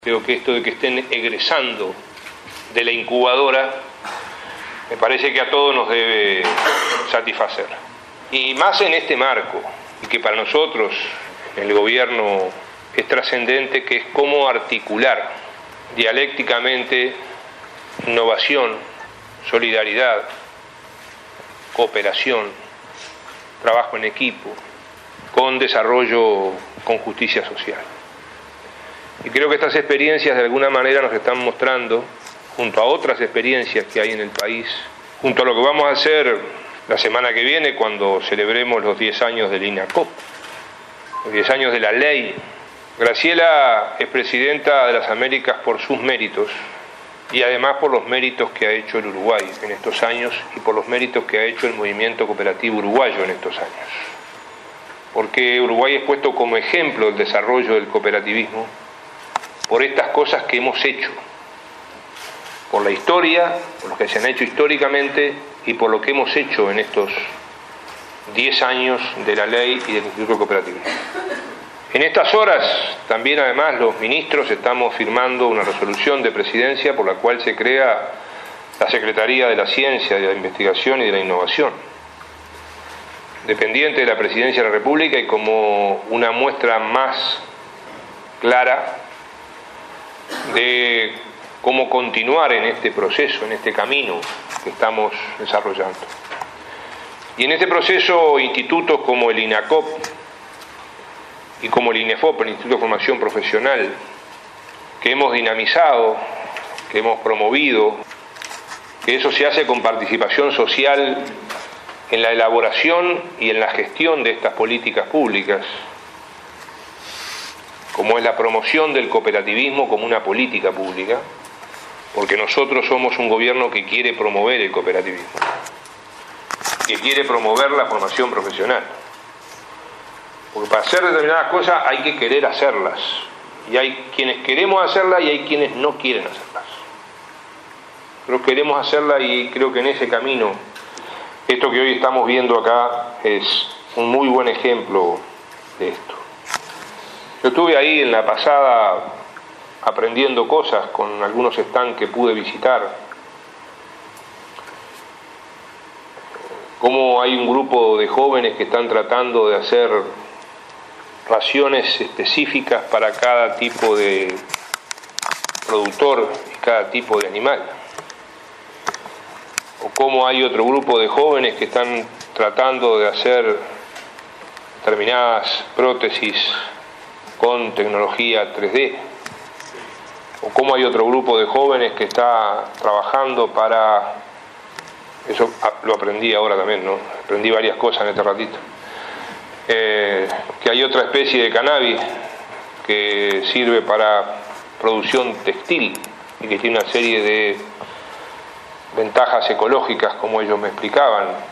Creo que esto de que estén egresando de la incubadora me parece que a todos nos debe satisfacer. Y más en este marco, y que para nosotros, en el gobierno, es trascendente, que es cómo articular dialécticamente innovación, solidaridad, cooperación, trabajo en equipo, con desarrollo, con justicia social. Y creo que estas experiencias de alguna manera nos están mostrando, junto a otras experiencias que hay en el país, junto a lo que vamos a hacer la semana que viene cuando celebremos los 10 años del INACOP, los 10 años de la ley. Graciela es presidenta de las Américas por sus méritos y además por los méritos que ha hecho el Uruguay en estos años y por los méritos que ha hecho el movimiento cooperativo uruguayo en estos años. Porque Uruguay es puesto como ejemplo del desarrollo del cooperativismo por estas cosas que hemos hecho, por la historia, por lo que se han hecho históricamente y por lo que hemos hecho en estos 10 años de la ley y del Instituto Cooperativismo. En estas horas, también además los ministros estamos firmando una resolución de presidencia por la cual se crea la Secretaría de la Ciencia, de la Investigación y de la Innovación, dependiente de la Presidencia de la República y como una muestra más clara de cómo continuar en este proceso, en este camino que estamos desarrollando. Y en este proceso, institutos como el INACOP y como el INEFOP, el Instituto de Formación Profesional, que hemos dinamizado, que hemos promovido, que eso se hace con participación social en la elaboración y en la gestión de estas políticas públicas, como es la promoción del cooperativismo como una política pública, porque nosotros somos un gobierno que quiere promover el cooperativismo, que quiere promover la formación profesional. Porque para hacer determinadas cosas hay que querer hacerlas, y hay quienes queremos hacerlas y hay quienes no quieren hacerlas. Nosotros queremos hacerlas y creo que en ese camino, esto que hoy estamos viendo acá es un muy buen ejemplo de esto. Yo estuve ahí en la pasada aprendiendo cosas con algunos stands que pude visitar. Cómo hay un grupo de jóvenes que están tratando de hacer raciones específicas para cada tipo de productor y cada tipo de animal. O cómo hay otro grupo de jóvenes que están tratando de hacer determinadas prótesis con tecnología 3D, o cómo hay otro grupo de jóvenes que está trabajando para, eso lo aprendí ahora también, ¿no? Aprendí varias cosas en este ratito, que hay otra especie de cannabis que sirve para producción textil y que tiene una serie de ventajas ecológicas, como ellos me explicaban,